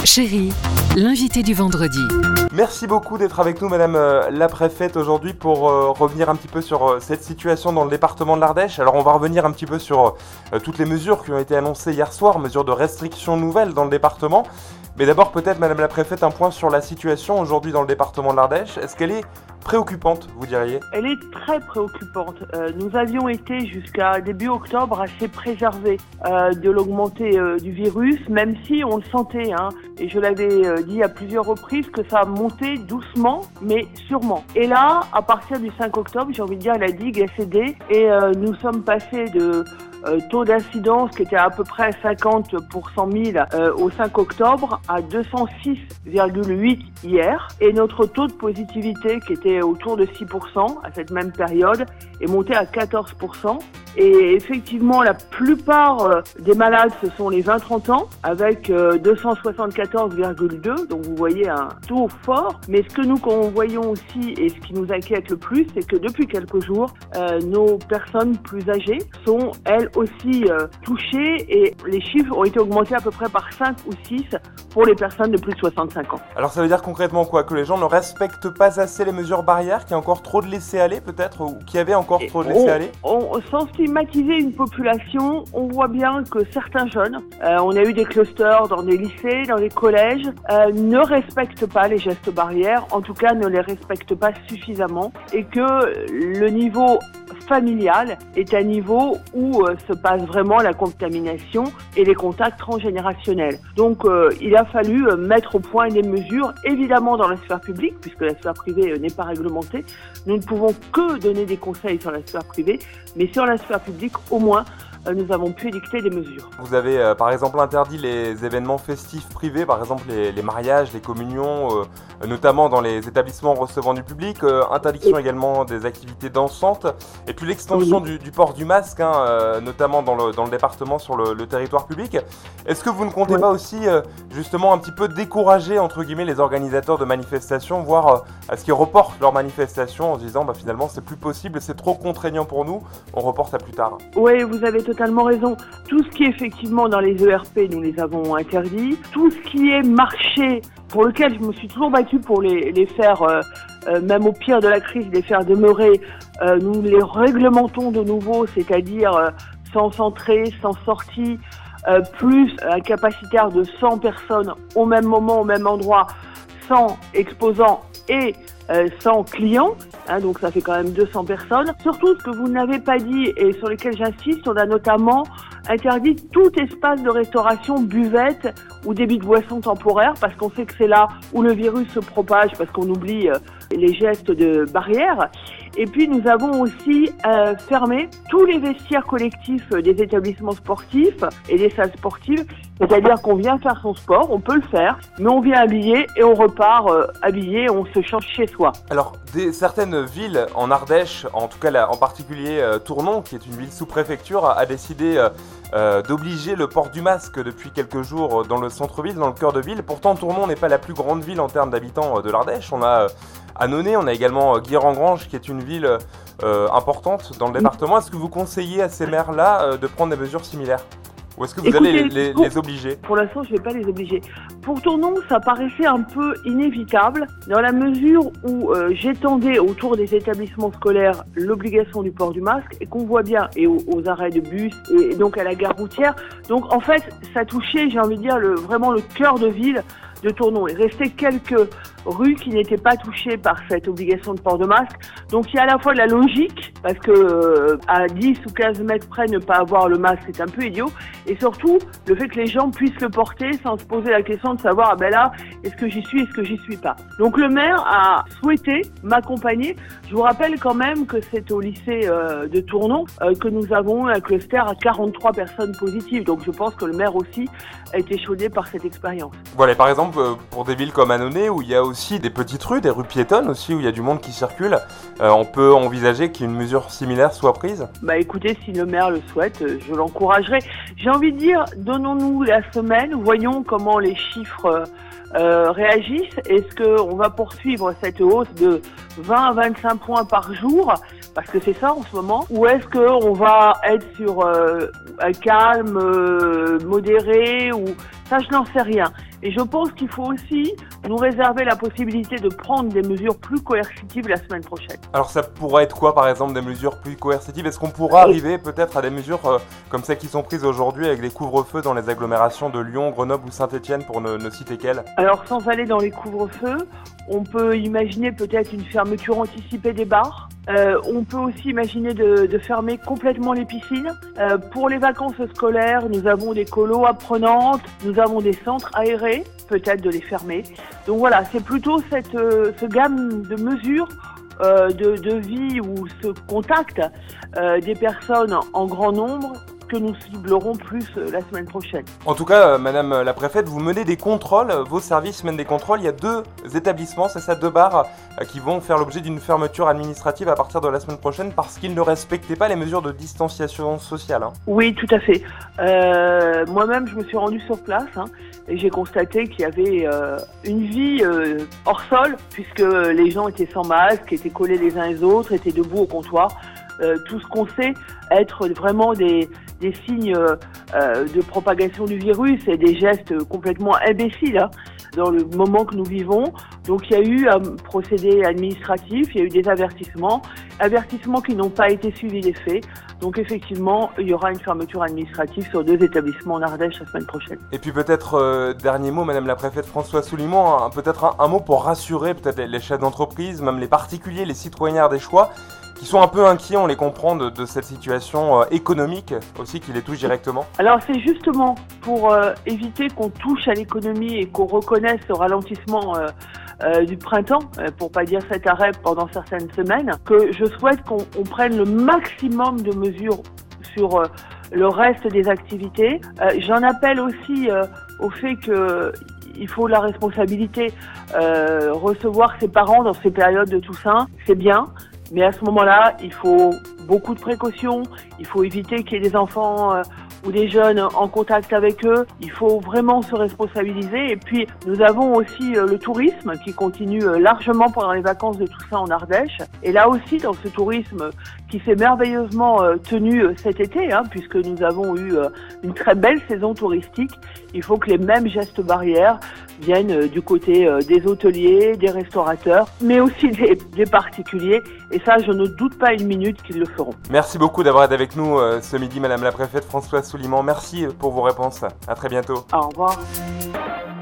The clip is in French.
Chérie, l'invité du vendredi. Merci beaucoup d'être avec nous, Madame la Préfète, aujourd'hui pour revenir un petit peu sur cette situation dans le département de l'Ardèche. Alors on va revenir un petit peu sur toutes les mesures qui ont été annoncées hier soir, mesures de restriction nouvelles dans le département. Mais d'abord peut-être, Madame la Préfète, un point sur la situation aujourd'hui dans le département de l'Ardèche. Est-ce qu'elle est préoccupante, vous diriez ? Elle est très préoccupante. Nous avions été jusqu'à début octobre assez préservés de l'augmentée du virus, même si on le sentait, et je l'avais dit à plusieurs reprises, que ça montait doucement, mais sûrement. Et là, à partir du 5 octobre, j'ai envie de dire, la digue a cédé et nous sommes passés de taux d'incidence qui était à peu près 50 pour 100 000 au 5 octobre à 206,8 hier. Et notre taux de positivité qui était autour de 6% à cette même période est monté à 14%. Et effectivement, la plupart des malades, ce sont les 20-30 ans, avec 274,2, donc vous voyez un taux fort. Mais ce que nous voyons aussi, et ce qui nous inquiète le plus, c'est que depuis quelques jours, nos personnes plus âgées sont, elles aussi, touchées, et les chiffres ont été augmentés à peu près par 5 ou 6 pour les personnes de plus de 65 ans. Alors ça veut dire concrètement quoi ? Que les gens ne respectent pas assez les mesures barrières, qu'il y a encore trop de laisser-aller peut-être, ou qu'il y avait encore trop de laisser-aller ? Sans stigmatiser une population, on voit bien que certains jeunes, on a eu des clusters dans des lycées, dans des collèges, ne respectent pas les gestes barrières, en tout cas ne les respectent pas suffisamment, et que le niveau familial est un niveau où se passe vraiment la contamination et les contacts transgénérationnels. Donc il a fallu mettre au point des mesures, évidemment dans la sphère publique, puisque la sphère privée n'est pas réglementée. Nous ne pouvons que donner des conseils sur la sphère privée, mais sur la sphère publique, au moins, nous avons pu édicter des mesures. Vous avez par exemple interdit les événements festifs privés, par exemple les mariages, les communions, notamment dans les établissements recevant du public, interdiction également des activités dansantes, et puis l'extension du port du masque, notamment dans le département sur le territoire public. Est-ce que vous ne comptez pas aussi justement un petit peu décourager entre guillemets les organisateurs de manifestations, voire à ce qu'ils reportent leurs manifestations en se disant finalement c'est plus possible, c'est trop contraignant pour nous, on reporte à plus tard? Oui, vous avez totalement raison. Tout ce qui est effectivement dans les ERP, nous les avons interdits. Tout ce qui est marché, pour lequel je me suis toujours battue pour les faire, même au pire de la crise, les faire demeurer, nous les réglementons de nouveau, c'est-à-dire sans entrée, sans sortie, plus un capacitaire de 100 personnes au même moment, au même endroit, sans exposants et sans clients, donc ça fait quand même 200 personnes. Surtout, ce que vous n'avez pas dit et sur lequel j'insiste, on a notamment interdit tout espace de restauration, buvette ou débit de boissons temporaire, parce qu'on sait que c'est là où le virus se propage, parce qu'on oublie les gestes de barrière. Et puis nous avons aussi fermé tous les vestiaires collectifs des établissements sportifs et des salles sportives, c'est-à-dire qu'on vient faire son sport, on peut le faire, mais on vient habillé et on repart habillé, on se change chez soi. Alors certaines villes en Ardèche, en tout cas en particulier Tournon, qui est une ville sous-préfecture, a décidé d'obliger le port du masque depuis quelques jours dans le centre-ville, dans le cœur de ville. Pourtant Tournon n'est pas la plus grande ville en termes d'habitants de l'Ardèche. On a Annonay, on a également Guilherand-Granges qui est une ville importante dans le département. Est-ce que vous conseillez à ces maires-là de prendre des mesures similaires ? Ou est-ce que vous allez les obliger ? Pour l'instant, je ne vais pas les obliger. Pour Tournon, ça paraissait un peu inévitable dans la mesure où j'étendais autour des établissements scolaires l'obligation du port du masque et qu'on voit bien, et aux arrêts de bus et donc à la gare routière. Donc en fait, ça touchait, j'ai envie de dire, vraiment le cœur de ville de Tournon. Il restait quelques rues qui n'étaient pas touchées par cette obligation de port de masque. Donc il y a à la fois de la logique, parce que à 10 ou 15 mètres près, ne pas avoir le masque, c'est un peu idiot. Et surtout, le fait que les gens puissent le porter sans se poser la question de savoir, là, est-ce que j'y suis, est-ce que j'y suis pas. Donc le maire a souhaité m'accompagner. Je vous rappelle quand même que c'est au lycée de Tournon que nous avons un cluster à 43 personnes positives. Donc je pense que le maire aussi a été chaudé par cette expérience. Voilà, par exemple, pour des villes comme Annonay, où il y a aussi des petites rues, des rues piétonnes aussi, où il y a du monde qui circule, on peut envisager qu'une mesure similaire soit prise ? Écoutez, si le maire le souhaite, je l'encouragerai. J'ai envie de dire, donnons-nous la semaine, voyons comment les chiffres réagissent. Est-ce qu'on va poursuivre cette hausse de 20 à 25 points par jour, parce que c'est ça en ce moment, ou est-ce qu'on va être sur un calme modéré, ou ça je n'en sais rien. Et je pense qu'il faut aussi nous réserver la possibilité de prendre des mesures plus coercitives la semaine prochaine. Alors ça pourrait être quoi par exemple des mesures plus coercitives? Est-ce qu'on pourra arriver peut-être à des mesures comme celles qui sont prises aujourd'hui avec des couvre-feux dans les agglomérations de Lyon, Grenoble ou Saint-Étienne pour ne citer qu'elles? Alors sans aller dans les couvre-feux, on peut imaginer peut-être une fermeture anticipée des bars. On peut aussi imaginer de fermer complètement les piscines. Pour les vacances scolaires, nous avons des colos apprenantes, nous avons des centres aérés, peut-être de les fermer. Donc voilà, c'est plutôt ce gamme de mesures de vie ou ce contact des personnes en grand nombre que nous ciblerons plus la semaine prochaine. En tout cas, Madame la Préfète, vous menez des contrôles, vos services mènent des contrôles. Il y a 2 établissements, c'est ça, 2 bars qui vont faire l'objet d'une fermeture administrative à partir de la semaine prochaine parce qu'ils ne respectaient pas les mesures de distanciation sociale. Oui, tout à fait. Moi-même, je me suis rendue sur place et j'ai constaté qu'il y avait une vie hors sol puisque les gens étaient sans masque, étaient collés les uns les autres, étaient debout au comptoir. Tout ce qu'on sait être vraiment des signes de propagation du virus et des gestes complètement imbéciles dans le moment que nous vivons. Donc il y a eu un procédé administratif, il y a eu des avertissements qui n'ont pas été suivis des faits. Donc effectivement, il y aura une fermeture administrative sur 2 établissements en Ardèche la semaine prochaine. Et puis peut-être, dernier mot, Madame la Préfète Françoise Soulimon, peut-être un mot pour rassurer peut-être les chefs d'entreprise, même les particuliers, les citoyens ardéchois, qui sont un peu inquiets, on les comprend, de cette situation économique aussi qui les touche directement. Alors c'est justement pour éviter qu'on touche à l'économie et qu'on reconnaisse ce ralentissement du printemps, pour pas dire cet arrêt pendant certaines semaines, que je souhaite qu'on prenne le maximum de mesures sur le reste des activités. J'en appelle aussi au fait qu'il faut la responsabilité, recevoir ses parents dans ces périodes de Toussaint, c'est bien. Mais à ce moment-là, il faut beaucoup de précautions, il faut éviter qu'il y ait des enfants ou des jeunes en contact avec eux. Il faut vraiment se responsabiliser. Et puis, nous avons aussi le tourisme qui continue largement pendant les vacances de Toussaint en Ardèche. Et là aussi, dans ce tourisme qui s'est merveilleusement tenu cet été, puisque nous avons eu une très belle saison touristique, il faut que les mêmes gestes barrières viennent du côté des hôteliers, des restaurateurs, mais aussi des particuliers. Et ça, je ne doute pas une minute qu'ils le feront. Merci beaucoup d'avoir été avec nous ce midi, Madame la Préfète Françoise Soulimon. Merci pour vos réponses. À très bientôt. Au revoir.